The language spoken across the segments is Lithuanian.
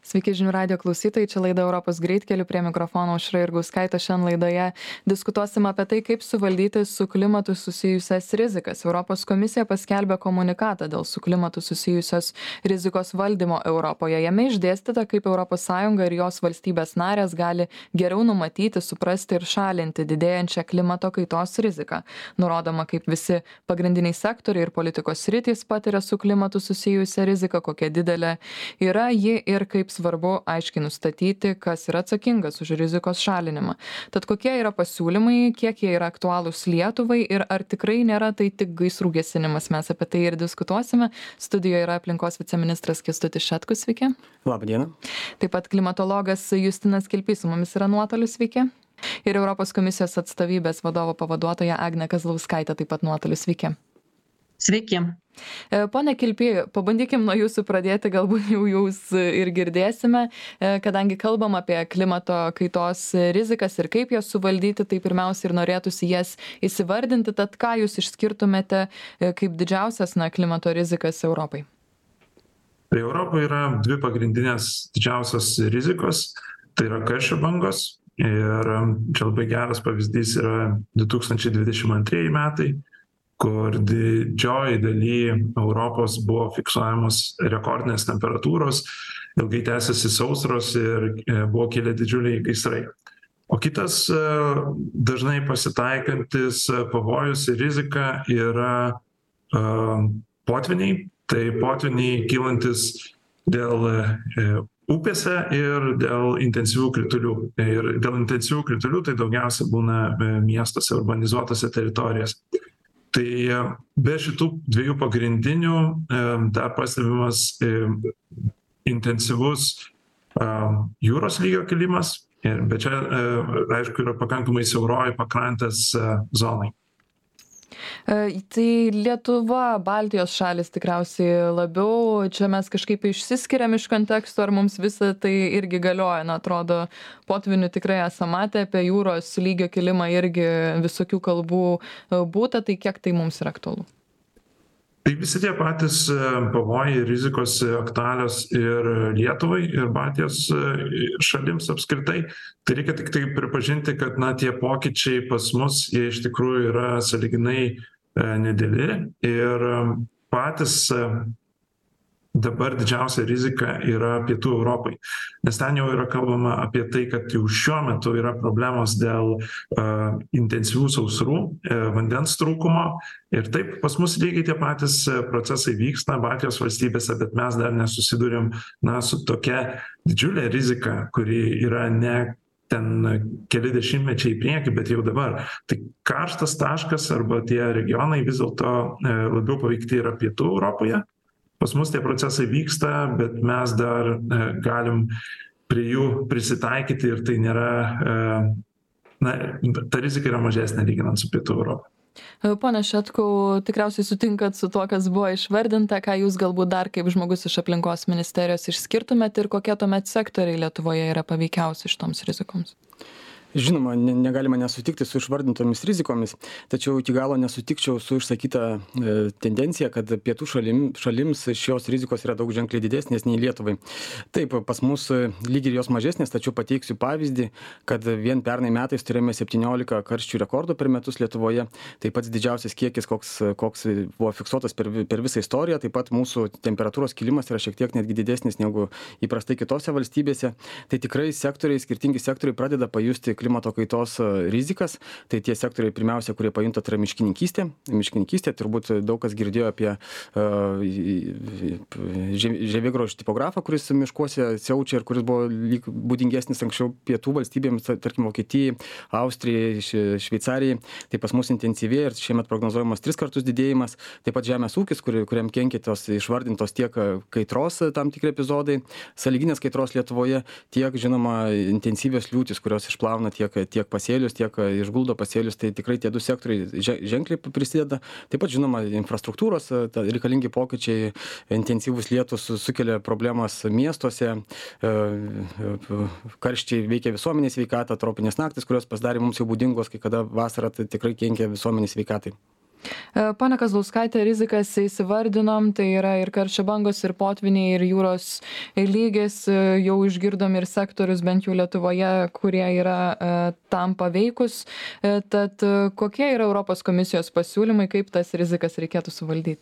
Sveiki žinių radio klausytojai, čia laida Europos greitkeliu, prie mikrofono Aušra Jurgauskaitė. Šiandien laidoje diskutuosime apie tai, kaip suvaldyti su klimatu susijusias rizikas. Europos komisija paskelbė komunikatą dėl su klimatu susijusios rizikos valdymo Europoje. Jame išdėstyta, kaip ES ir jos valstybės narės gali geriau numatyti, suprasti ir šalinti didėjančią klimato kaitos riziką. Nurodoma, kaip visi pagrindiniai sektoriai ir politikos sritys patiria su klimatu susijusią riziką, kokia didelė yra ji ir kaip svarbu aiškiai nustatyti, kas yra atsakingas už rizikos šalinimą. Tad kokie yra pasiūlymai, kiek jie yra aktualūs Lietuvai ir ar tikrai nėra tai tik gaisrų gesinimas, mes apie tai ir diskutuosime. Studijoje yra aplinkos viceministras Kęstutis Šetkus, sveiki. Labą dieną. Taip pat klimatologas Justinas Kilpys su mumis yra nuotoliu, sveiki. Ir Europos komisijos atstovybės vadovo pavaduotoja Agnė Kazlauskaitė taip pat nuotoliu, sveiki. Sveiki. Pone Kilpy, pabandykim nuo jūsų pradėti, galbūt jau jūs ir girdėsime, kadangi kalbam apie klimato kaitos rizikas ir kaip jas suvaldyti, tai pirmiausia ir norėtųsi jas įsivardinti, tad ką jūs išskirtumėte kaip didžiausias klimato rizikas Europai? Tai Europoje yra dvi pagrindinės didžiausios rizikos, tai yra karščio bangos ir čia labai geras pavyzdys yra 2022 metai, kur didžioji daly Europos buvo fiksuojamos rekordinės temperatūros, ilgai tęsiasi sausros ir buvo kilę didžiuliai gaisrai. O kitas dažnai pasitaikantis pavojus ir rizika yra potviniai. Tai potviniai kylantis dėl upėse ir dėl intensyvių kritulių. Ir dėl intensyvių kritulių tai daugiausia būna miestuose, urbanizuotose teritorijose. Tai be šitų dviejų pagrindinių dar pastebimas intensyvus jūros lygio kilimas, bet čia, aišku, yra pakankamai siauroji pakrantės zonai. Tai Lietuva, Baltijos šalis tikriausiai labiau, čia mes kažkaip išsiskiriam iš konteksto, ar mums visą tai irgi galioja, atrodo, potvinių tikrai esame matę, apie jūros lygio kilimą irgi visokių kalbų būta, tai kiek tai mums yra aktualu? Tai visi tie patys pavojai ir rizikos aktualios ir Lietuvai, ir Baltijos šalims apskritai. Tai reikia tik tai pripažinti, kad tie pokyčiai pas mus, jie iš tikrųjų yra sąlyginai nedideli ir patys dabar didžiausia rizika yra Pietų Europai. Nes ten jau yra kalbama apie tai, kad jau šiuo metu yra problemos dėl intensyvių sausrų, vandens trūkumo. Ir taip, pas mus lygiai tie patys procesai vyksta Baltijos valstybėse, bet mes dar nesusidūrėm su tokia didžiulė rizika, kuri yra ne ten keli dešimtmečiai į priekį, bet jau dabar. Tai karštas taškas arba tie regionai vis dėlto labiau paveikti yra Pietų Europoje. Pas mus tie procesai vyksta, bet mes dar galim prie jų prisitaikyti ir tai nėra, ta rizika yra mažesnė lyginant su Pietų Europą. Pone Šetkau, tikriausiai sutinkat su tuo, kas buvo išvardinta, ką jūs galbūt dar kaip žmogus iš aplinkos ministerijos išskirtumėt ir kokie tuomet sektoriai Lietuvoje yra paveikiausi šitoms rizikoms? Žinoma, negalima nesutikti su išvardintomis rizikomis, tačiau iki galo nesutikčiau su išsakyta tendencija, kad pietų šalims šios rizikos yra daug ženkliai didesnės nei Lietuvai. Taip, pas mus lyg ir jos mažesnės, tačiau pateiksiu pavyzdį, kad vien pernai metais turėjome 17 karščių rekordų per metus Lietuvoje. Tai pats didžiausias kiekis, koks buvo fiksuotas per visą istoriją. Taip pat mūsų temperatūros kilimas yra šiek tiek netgi didesnis negu įprastai kitose valstybėse. Tai tikrai skirtingi sektoriai pradeda pajusti klimato kaitos rizikas. Tai tie sektoriai pirmiausia, kurie pajunta, tai yra miškininkystė. Miškininkystė, turbūt daug kas girdėjo apie žievėgraužio tipografą, kuris miškuose siaučia ir kuris buvo būdingesnis anksčiau pietų valstybėms, tarkim Vokietijai, Austrijai, Šveicarijai. Tai pas mus intensyvėja ir šiemet prognozuojamas 3 kartus didėjimas. Taip pat žemės ūkis, kuriam kenkia tos išvardintos tiek kaitros tam tikri epizodai, sąlyginės kaitros Lietuvoje, tiek, žinoma, intensyvios liūtys, kurios išplauna tiek pasėlius, tiek išguldo pasėlius, tai tikrai tie du sektoriai ženkliai prisideda. Taip pat, žinoma, infrastruktūros reikalingi pokyčiai, intensyvus lietus sukelia problemas miestuose, karščiai veikia visuomenės sveikatą, tropinės naktis, kurios pasidarė mums jau būdingos, kai kada vasarą tai tikrai kenkia visuomenės sveikatai. Pone Kazlauskaite, rizikas įsivardinom, tai yra ir karščio bangos, ir potviniai, ir jūros lygis, jau išgirdom ir sektorius, bent jau Lietuvoje, kurie yra tam paveikus. Tad kokie yra Europos komisijos pasiūlymai, kaip tas rizikas reikėtų suvaldyti?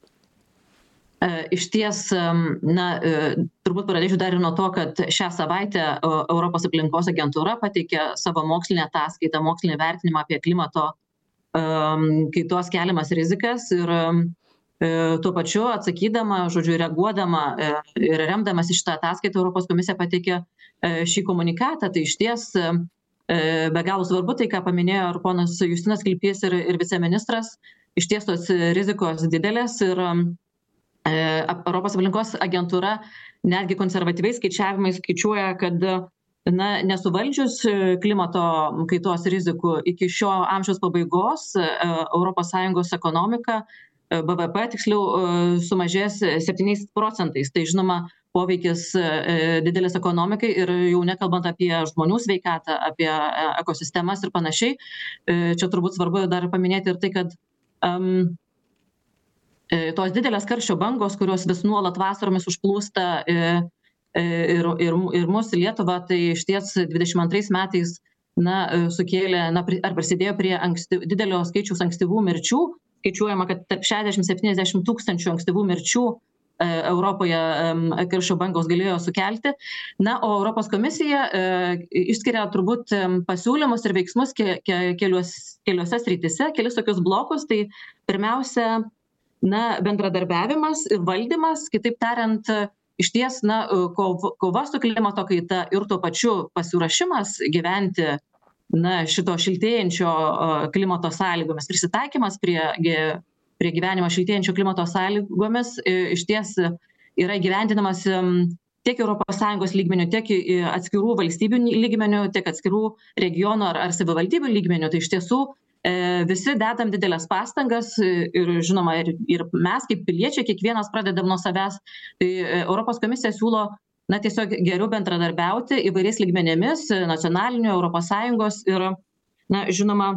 Iš ties, turbūt pradėsiu dar ir nuo to, kad šią savaitę Europos aplinkos agentūra pateikė savo mokslinę ataskaitą, mokslinį vertinimą apie klimato kaitos keliamas rizikas ir tuo pačiu atsakydama, reaguodama ir remdamas į šitą ataskaitą Europos komisija pateikė šį komunikatą. Tai iš ties be galo svarbu, tai ką paminėjo ir ponas Justinas Kilpys ir viceministras, iš ties tos rizikos didelės ir Europos aplinkos agentūra netgi konservatyviais skaičiavimais skaičiuoja, kad nesuvaldžius klimato kaitos rizikų iki šio amžiaus pabaigos ES ekonomika, BVP tiksliau, sumažės 7%. Tai žinoma, poveikis didelis ekonomikai ir jau nekalbant apie žmonių sveikatą, apie ekosistemas ir panašiai. Čia turbūt svarbu dar paminėti ir tai, kad tos didelės karščio bangos, kurios vis nuolat vasaromis užplūsta ir mūsų Lietuvą, tai iš ties 22 metais sukėlė, ar prisidėjo prie didelio skaičiaus ankstyvų mirčių. Skaičiuojama, kad tarp 60-70 tūkstančių ankstyvų mirčių Europoje karščio bangos galėjo sukelti. O Europos komisija išskiria turbūt pasiūlymus ir veiksmus keliose srityse, kelis tokius blokus. Tai pirmiausia, bendradarbiavimas ir valdymas, kitaip tariant, iš ties, kova su klimato kaita ir tuo pačiu pasiruošimas gyventi šito šiltėjančio klimato sąlygomis, prisitaikymas prie gyvenimo šiltėjančio klimato sąlygomis iš ties yra įgyvendinamas tiek ES lygmenių, tiek atskirų valstybių lygmenių, tiek atskirų regionų ar savivaldybių lygmenių. Tai iš tiesų visi dedam didelės pastangas ir žinoma, ir mes kaip piliečiai, kiekvienas pradedam nuo savęs. Tai Europos komisija siūlo tiesiog geriau bendradarbiauti įvairiais lygmenėmis, nacionaliniu, ES ir, žinoma,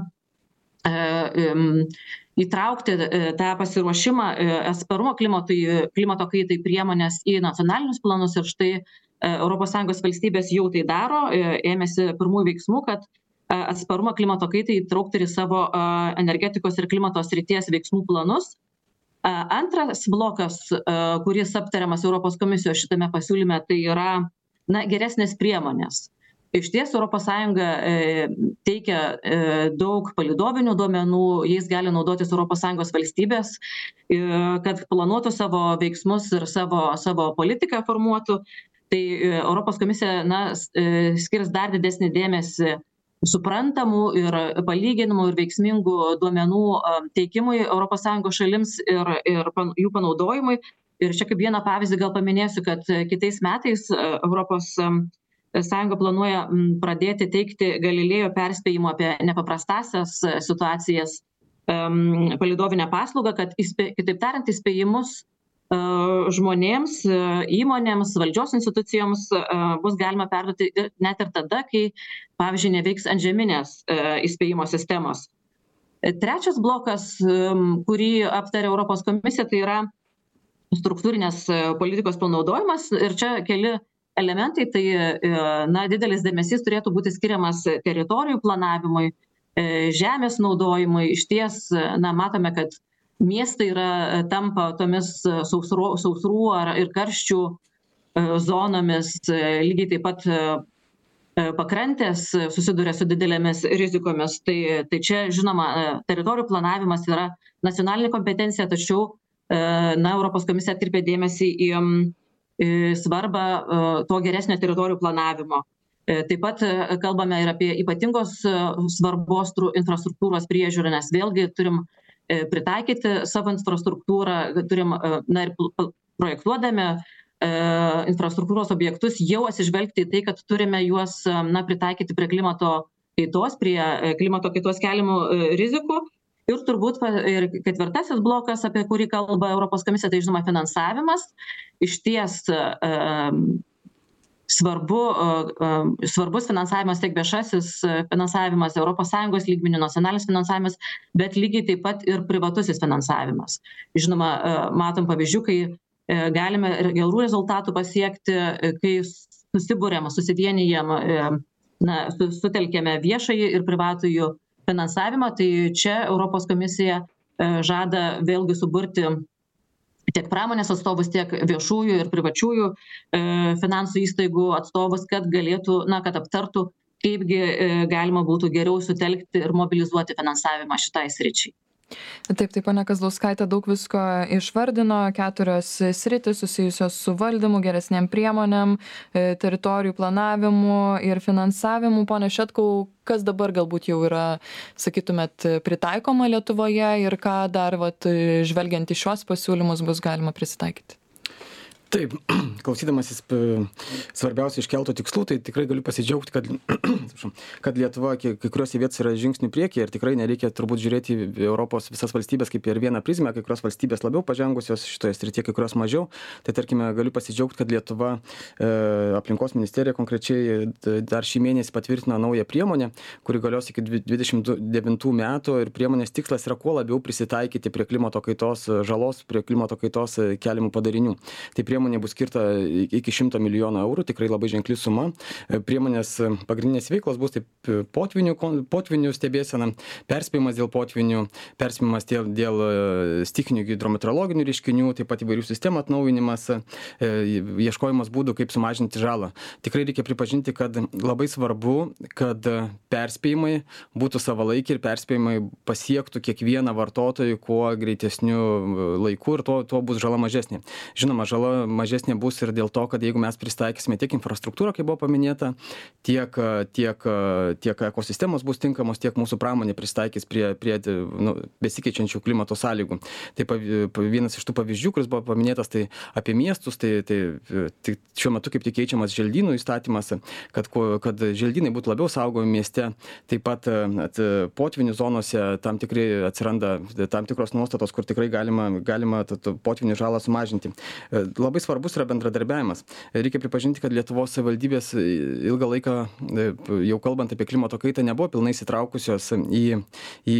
įtraukti tą pasiruošimą, atsparumą klimato kaitai priemonės į nacionalinius planus. Ir štai ES valstybės jau tai daro, ėmėsi pirmųjų veiksmų, kad atsparumą klimato kaitai įtraukti ir savo energetikos ir klimato srities veiksmų planus. Antras blokas, kuris aptariamas Europos komisijos šitame pasiūlyme, tai yra geresnės priemonės. Iš ties ES teikia daug palydovinių duomenų, jais gali naudotis ES valstybės, kad planuotų savo veiksmus ir savo politiką formuotų. Tai Europos komisija skirs dar didesnį dėmesį suprantamų ir palyginimų ir veiksmingų duomenų teikimui ES šalims ir jų panaudojimui. Ir čia kaip vieną pavyzdį gal paminėsiu, kad kitais metais ES planuoja pradėti teikti Galilėjo perspėjimo apie nepaprastasias situacijas palydovinę paslaugą, kad kitaip tariant įspėjimus žmonėms, įmonėms, valdžios institucijoms bus galima perduoti net ir tada, kai, pavyzdžiui, neveiks antžeminės įspėjimo sistemos. Trečias blokas, kurį aptarė Europos komisija, tai yra struktūrinės politikos panaudojimas. Ir čia keli elementai, tai didelis dėmesys turėtų būti skiriamas teritorijų planavimui, žemės naudojimui. Iš ties, matome, kad miestai tampa tomis sausrų ir karščių zonomis, lygiai taip pat pakrantės susiduria su didelėmis rizikomis. Tai čia, žinoma, teritorijų planavimas yra nacionalinė kompetencija, tačiau Europos komisija atkreipė dėmesį į svarbą to geresnio teritorijų planavimo. Taip pat kalbame ir apie ypatingos svarbos infrastruktūros priežiūrą, nes vėlgi turim pritaikyti savo infrastruktūrą, turim ir projektuodami infrastruktūros objektus jau atsižvelgti į tai, kad turime juos pritaikyti prie klimato kaitos keliamų rizikų. Ir turbūt ir ketvirtasis blokas, apie kurį kalba Europos komisija, tai žinoma finansavimas. Iš ties svarbus finansavimas, tiek viešasis finansavimas, ES lygmenių, nacionalinis finansavimas, bet lygiai taip pat ir privatusis finansavimas. Žinoma, matom pavyzdžių, kai galime gerų rezultatų pasiekti, kai susibūrėm, susivienijam, sutelkėme viešąjį ir privatųjų finansavimą, tai čia Europos komisija žada vėlgi suburti tiek pramonės atstovus, tiek viešųjų ir privačiųjų finansų įstaigų atstovus, kad galėtų, kad aptartų, kaipgi galima būtų geriau sutelkti ir mobilizuoti finansavimą šitai sričiai. Taip, ponia Kazlauskaitė daug visko išvardino, 4 sritis susijusios su valdymu, geresnėm priemonėm, teritorijų planavimu ir finansavimu. Pone Šetkau, kas dabar galbūt jau yra, sakytumėt, pritaikoma Lietuvoje ir ką dar, žvelgiant į šios pasiūlymus, bus galima prisitaikyti? Taip, klausydamasis svarbiausių iškeltų tikslų, tai tikrai galiu pasidžiaugti, kad Lietuva kai kuriuose vietose yra žingsnių priekyje ir tikrai nereikia turbūt žiūrėti Europos visas valstybės kaip ir vieną prizmę, kai kurios valstybės labiau pažengusios šitoje srityje, kai kurios mažiau. Tai tarkime, galiu pasidžiaugti, kad Lietuva, aplinkos ministerija konkrečiai dar šį mėnesį patvirtino naują priemonę, kuri galios iki 29 metų ir priemonės tikslas yra kuo labiau prisitaikyti prie klimato kaitos žalos, prie klimato kaitos keliamų padarinių. Tai priemonė bus skirta iki 100 milijonų eurų, tikrai labai ženkli suma. Priemonės pagrindinės veiklos bus taip potvinių stebėsena, perspėjimas dėl potvinių, perspėjimas dėl stichinių hidrometeorologinių reiškinių, taip pat įvairių sistemų atnaujinimas, ieškojimas būdų, kaip sumažinti žalą. Tikrai reikia pripažinti, kad labai svarbu, kad perspėjimai būtų savalaikiai ir perspėjimai pasiektų kiekvieną vartotoją kuo greitesniu laiku ir tuo bus žala mažesnė. Žinoma, žala mažesnė bus ir dėl to, kad jeigu mes pristaikysime tiek infrastruktūrą, kaip buvo paminėta, tiek ekosistemos bus tinkamos, tiek mūsų pramonė pristaikys prie besikeičiančių klimato sąlygų. Tai vienas iš tų pavyzdžių, kuris buvo paminėtas, tai apie miestus, tai šiuo metu kaip tik keičiamas želdynų įstatymas, kad želdynai būtų labiau saugomi mieste, taip pat potvynių zonose tam tikrai atsiranda tam tikros nuostatos, kur tikrai galima potvynių žalą sumažinti. Labai svarbus yra bendradarbiavimas. Reikia pripažinti, kad Lietuvos savivaldybės ilgą laiką, jau kalbant apie klimato kaitą, nebuvo pilnai įsitraukusios į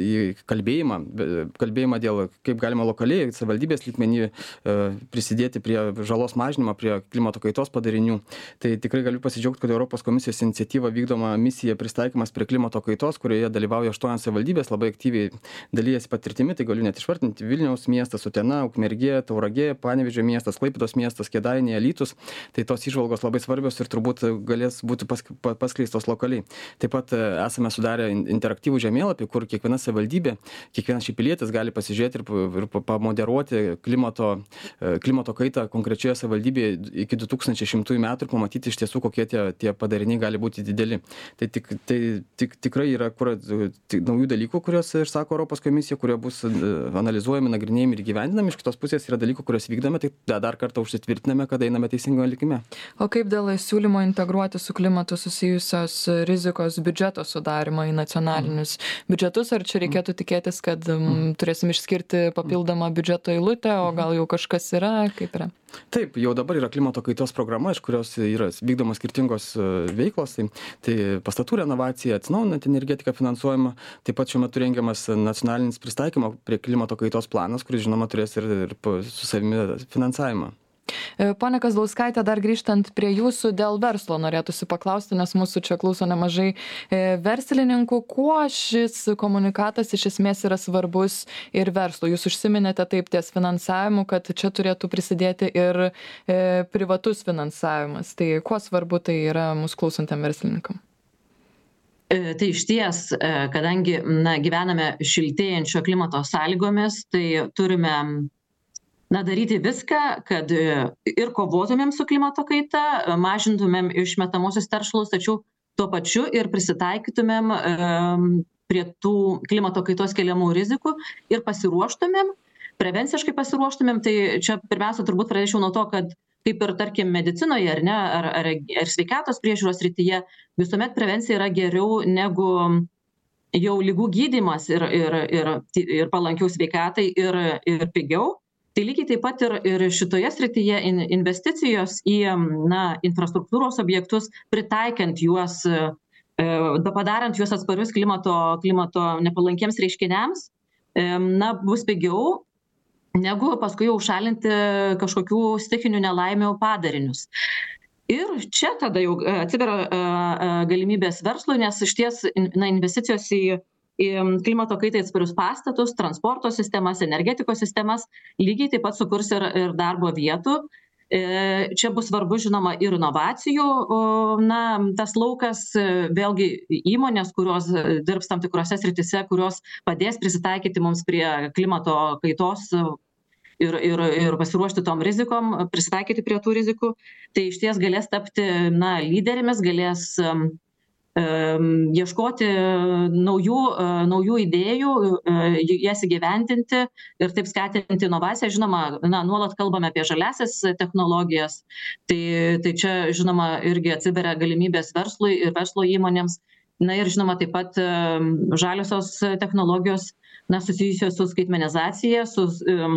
kalbėjimą dėl kaip galima lokaliai savivaldybės lygmenį prisidėti prie žalos mažinimo, prie klimato kaitos padarinių. Tai tikrai galiu pasidžiaugti, kad Europos komisijos iniciatyva vykdoma misija pristaikymas prie klimato kaitos, kurioje dalyvauja 8 savivaldybės, labai aktyviai dalyjasi patirtimi, tai galiu net išvardinti Vilniaus miestas, Utena, Ukmergė, Tauragė, Panevėžio miestas, Klaipėdos miestas, Kėdainiai, Alytus. Tai tos įžvalgos labai svarbios ir turbūt galės būti paskleistos lokaliai. Taip pat esame sudarę interaktyvų žemėlapį, kur kiekviena savivaldybė, kiekvienas pilietis gali pasižiūrėti ir pamoderuoti klimato kaitą konkrečioje savivaldybėje iki 2100 metų ir pamatyti iš tiesų, kokie tie padariniai gali būti dideli. Tai tikrai yra naujų dalykų, kuriuos išsako Europos komisija, kurie bus analizuojami, nagrinėjami ir gyvendinami. Iš kitos pusės yra dalykų, kuriuos vykdome, tai dar kartą užsitvirtiname, kad einame teisingame linkme. O kaip dėl siūlymo integruoti su klimatu susijusios rizikos biudžeto sudarimą į nacionalinius biudžetus, ar čia reikėtų tikėtis, kad turėsim išskirti papildomą biudžeto eilutę, o gal jau kažkas yra, kaip yra? Taip, jau dabar yra klimato kaitos programa, iš kurios yra vykdomos skirtingos veiklos, tai pastatų renovacija, atsinaujinanti energetika finansuojama, taip pat šiuo metu rengiamas nacionalinis pristaikymo prie klimato kaitos planas, kuris žinoma turės ir su savimi finansavimą. Pone Kazlauskaitė, dar grįžtant prie jūsų dėl verslo norėtųsi paklausti, nes mūsų čia klauso nemažai verslininkų, kuo šis komunikatas iš esmės yra svarbus ir verslo. Jūs užsiminėte taip ties finansavimu, kad čia turėtų prisidėti ir privatus finansavimas. Tai kuo svarbu tai yra mūsų klausantiem verslininkam? Tai išties, kadangi gyvename šiltėjančio klimato sąlygomis, tai turime daryti viską, kad ir kovotumėm su klimato kaita, mažintumėm išmetamosius teršalus, tačiau tuo pačiu ir prisitaikytumėm prie tų klimato kaitos keliamų rizikų ir pasiruoštumėm, prevenciškai pasiruoštumėm. Tai čia pirmiausia turbūt pradėčiau nuo to, kad kaip ir tarkim medicinoje ar sveikatos priežiūros srityje, visuomet prevencija yra geriau negu jau ligų gydymas ir palankiau sveikatai ir pigiau. Tai lygiai taip pat ir šitoje srityje investicijos į infrastruktūros objektus, pritaikant juos, padarant juos atsparius klimato nepalankiems reiškiniams, bus pigiau negu paskui jau šalinti kažkokių stichinių nelaimių padarinius. Ir čia tada jau atsiveria galimybės verslui, nes išties investicijos į klimato kaitai atsparius pastatus, transporto sistemas, energetikos sistemas lygiai taip pat sukurs ir darbo vietų. Čia bus svarbu, žinoma, ir inovacijų, tas laukas, vėlgi įmonės, kurios dirbs tam tikrose srityse, kurios padės prisitaikyti mums prie klimato kaitos ir pasiruošti tom rizikom, prisitaikyti prie tų rizikų, tai išties galės tapti lyderėmis, galės ieškoti naujų idėjų, jas įgyvendinti ir taip skatinti inovaciją. Žinoma, nuolat kalbame apie žaliasias technologijas, tai čia, žinoma, irgi atsiveria galimybės verslui ir verslo įmonėms. Ir, žinoma, taip pat žaliosios technologijos susijusios su skaitmenizacija, su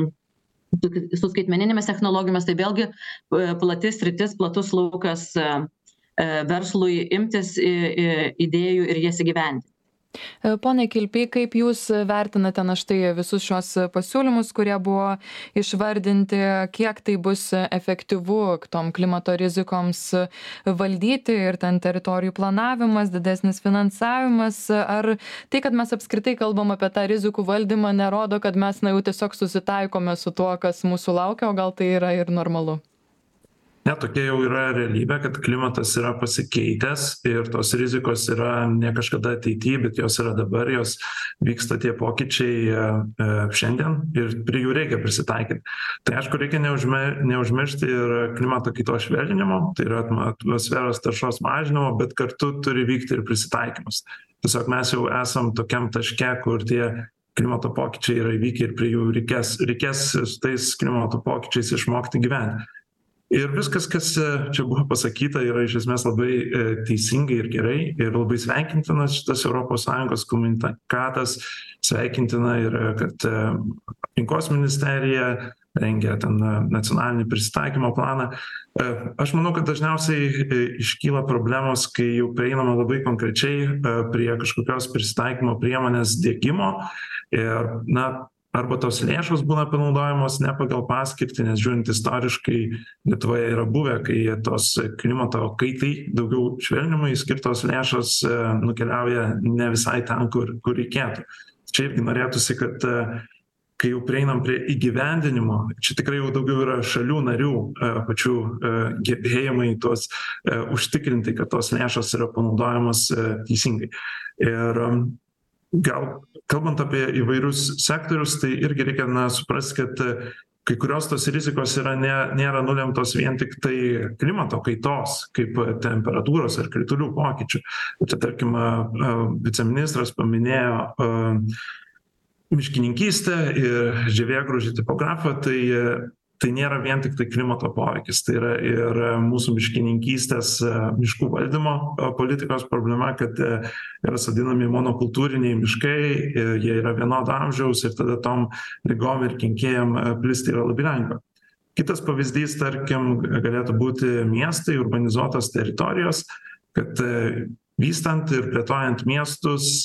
skaitmeninėmis technologijomis, tai vėlgi plati sritis, platus laukas verslui imtis idėjų ir jas įgyvendinti. Pone Kilpy, kaip Jūs vertinate štai visus šios pasiūlymus, kurie buvo išvardinti, kiek tai bus efektyvu tom klimato rizikoms valdyti ir ten teritorijų planavimas, didesnis finansavimas, ar tai, kad mes apskritai kalbam apie tą rizikų valdymą, nerodo, kad mes jau tiesiog susitaikome su tuo, kas mūsų laukia, o gal tai yra ir normalu? Ne, tokia jau yra realybė, kad klimatas yra pasikeitęs ir tos rizikos yra ne kažkada ateityje, bet jos yra dabar, jos vyksta tie pokyčiai šiandien ir prie jų reikia prisitaikyti. Tai aišku, reikia neužmiršti ir klimato kaitos švelninimo, tai yra atmosferos taršos mažinimo, bet kartu turi vykti ir prisitaikymas. Tiesiog mes jau esam tokiam taške, kur tie klimato pokyčiai yra įvykę ir prie jų reikės su tais klimato pokyčiais išmokti gyventi. Ir viskas, kas čia buvo pasakyta, yra iš esmės labai teisingai ir gerai ir labai sveikintinas šitas ES komunikatas, sveikintina ir kad aplinkos ministerija rengia ten nacionalinį prisitaikymo planą. Aš manau, kad dažniausiai iškyla problemos, kai jau prieinama labai konkrečiai prie kažkokios prisitaikymo priemonės diegimo ir, arba tos lėšos būna panaudojamos ne pagal paskirtį, nes žiūrint istoriškai Lietuvoje yra buvę, kai tos klimato kaitai daugiau švelninimui skirtos lėšos nukeliauja ne visai ten, kur reikėtų. Čia irgi norėtųsi, kad kai jau prieinam prie įgyvendinimo, čia tikrai jau daugiau yra šalių narių pačių gebėjimai tuos užtikrinti, kad tos lėšos yra panaudojamos teisingai. Ir gal kalbant apie įvairius sektorius, tai irgi reikia suprasti, kad kai kurios tos rizikos nėra nulemtos vien tik tai klimato kaitos, kaip temperatūros ar kritulių pokyčių. Tai tarkim, viceministras paminėjo miškininkystę ir žievėgraužį tipografą, tai nėra vien tik tai klimato poveikis, tai yra ir mūsų miškininkystės, miškų valdymo politikos problema, kad yra sodinami monokultūriniai miškai, jie yra vienodo amžiaus ir tada tom ligom ir kenkėjam plisti yra labai lengva. Kitas pavyzdys, tarkim, galėtų būti miestai, urbanizuotos teritorijos, kad vystant ir plėtojant miestus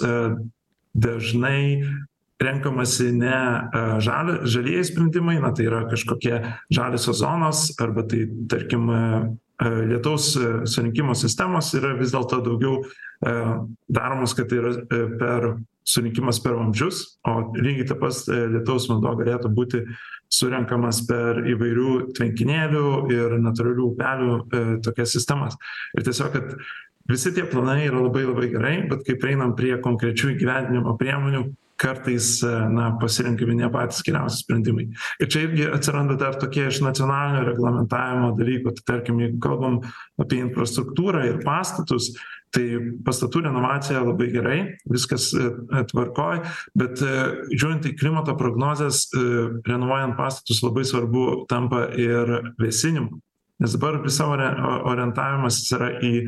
dažnai renkamasi ne žalieji sprendimai, tai yra kažkokie žaliosios zonos, arba tai, tarkim, lietaus surinkimo sistemos yra vis dėlto daugiau daromos, kad tai yra surinkimas per vamzdžius, o lygiai taip pat lietaus vanduo galėtų būti surenkamas per įvairių tvenkinėlių ir natūralių upelių tokias sistemas. Ir tiesiog, kad visi tie planai yra labai labai gerai, bet kai prieinam prie konkrečių įgyvendinimo priemonių, kartais pasirinkami ne patys geriausi sprendimai. Ir čia irgi atsiranda dar tokie iš nacionalinio reglamentavimo dalykų. Tai tarkim, jeigu kalbam apie infrastruktūrą ir pastatus, tai pastatų renovacija labai gerai, viskas tvarkoj, bet žiūrint į klimato prognozes, renovuojant pastatus labai svarbu tampa ir vėsinimu. Nes dabar visa orientavimas yra į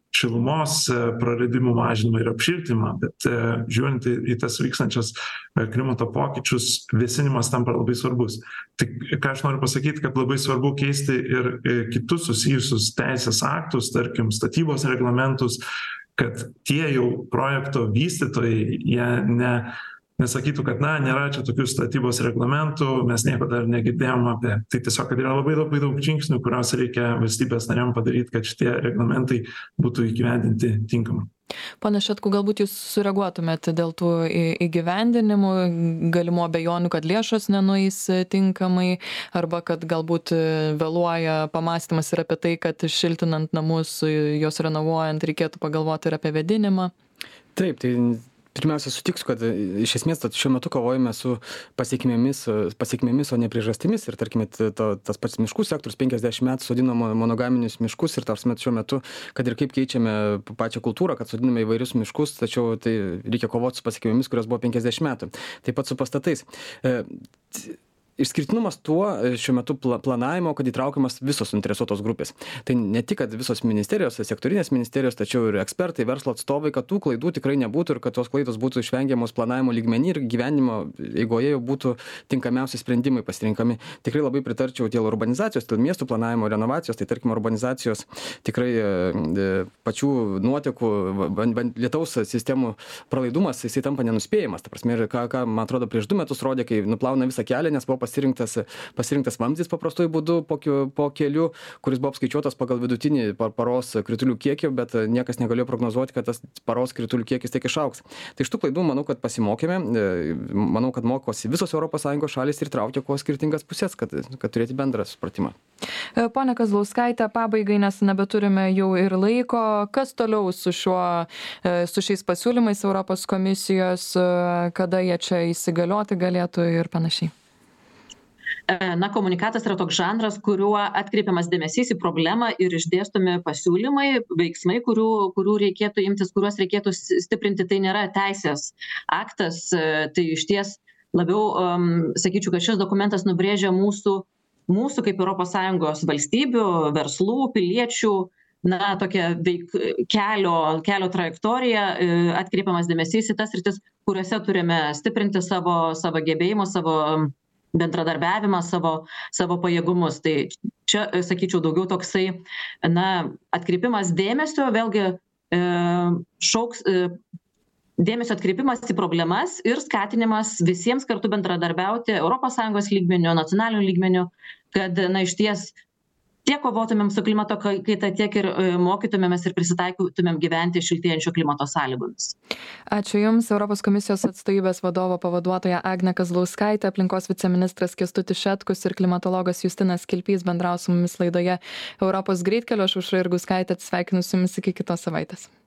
šilumos praradimų mažinimą ir apšiltimą, bet žiūrint į tas vykstančias klimato pokyčius, vėsinimas tampa labai svarbus. Tik ką aš noriu pasakyti, kad labai svarbu keisti ir kitus susijusius teisės aktus, tarkim, statybos reglamentus, kad tie jau projekto vystytojai, jie nesakytų, kad nėra čia tokių statybos reglamentų, mes nieko dar negirdėjom apie. Tai tiesiog, kad yra labai daug žingsnių, kuriuos reikia valstybės nariam padaryti, kad šitie reglamentai būtų įgyvendinti tinkamai. Pone Šetku, galbūt jūs sureaguotumėte dėl tų įgyvendinimų, galimų abejonių, kad lėšos nenueis tinkamai, arba kad galbūt vėluoja pamąstymas ir apie tai, kad šiltinant namus, juos renovuojant, reikėtų pagalvoti ir apie vėdinimą? Taip, tai pirmiausia sutiksiu, kad iš esmės šiuo metu kovojame su pasiekmėmis, o ne priežastimis. Ir tarkime, tas pats miškų sektorius 50 metų sodino monogaminius miškus ir šiuo metu, kad ir kaip keičiame pačią kultūrą, kad sodiname įvairius miškus, tačiau tai reikia kovoti su pasiekmėmis, kurios buvo 50 metų. Taip pat su pastatais. Išskirtinumas tuo šiuo metu planavimo, kad įtraukiamas visos suinteresuotos grupės. Tai ne tik, kad visos ministerijos, sektorinės ministerijos, tačiau ir ekspertai, verslo atstovai, kad tų klaidų tikrai nebūtų ir kad tos klaidos būtų išvengiamos planavimo lygmenį ir gyvenimo eigoje jau būtų tinkamiausi sprendimai pasirinkami. Tikrai labai pritarčiau dėl urbanizacijos, dėl miestų planavimo, renovacijos, tai tarkim urbanizacijos tikrai pačių nuotekų, lietaus sistemų pralaidumas, jisai tampa nenuspėjamas. Ta prasme, ir ką man atrodo prieš 2 metus rodė, kai nuplauna visą kelią, nes buvo pasirinktas vamzdis paprastuoju būdu po keliu, kuris buvo apskaičiuotas pagal vidutinį paros kritulių kiekį, bet niekas negalėjo prognozuoti, kad tas paros kritulių kiekis tiek išaugs. Tai iš tų klaidų manau, kad pasimokėme, manau, kad mokosi visos ES šalys ir traukia kuo skirtingas pusės, kad turėti bendrą supratimą. Pone Kazlauskaite, pabaigai, nes nebeturime jau ir laiko, kas toliau su šiais pasiūlymais Europos komisijos, kada jie čia įsigalioti galėtų ir panašiai? Komunikatas yra toks žanras, kuriuo atkreipiamas dėmesys į problemą ir išdėstomi pasiūlymai, veiksmai, kurių reikėtų imtis, kuriuos reikėtų stiprinti. Tai nėra teisės aktas, tai išties labiau, sakyčiau, kad šis dokumentas nubrėžia mūsų kaip ES valstybių, verslų, piliečių, tokia kelio trajektorija, atkreipiamas dėmesys į tas sritis, kuriuose turime stiprinti savo gebėjimus, savo bendradarbiavimą, savo pajėgumus. Tai čia, sakyčiau, daugiau toksai, atkreipimas dėmesio, vėlgi dėmesio atkreipimas į problemas ir skatinimas visiems kartu bendradarbiauti ES lygmeniu, nacionaliniu lygmeniu, kad, išties tiek kovotumėm su klimato kaita, tiek ir mokytumėmės ir prisitaikytumėm gyventi šiltėjančio klimato sąlygomis. Ačiū Jums, Europos komisijos atstovybės vadovo pavaduotoja Agnė Kazlauskaitė, aplinkos viceministras Kęstutis Šetkus ir klimatologas Justinas Kilpys bendravo su mumis laidoje Europos greitkelio. Aš Aušra Jurgauskaitė atsisveikinu su Jumis iki kitos savaitės.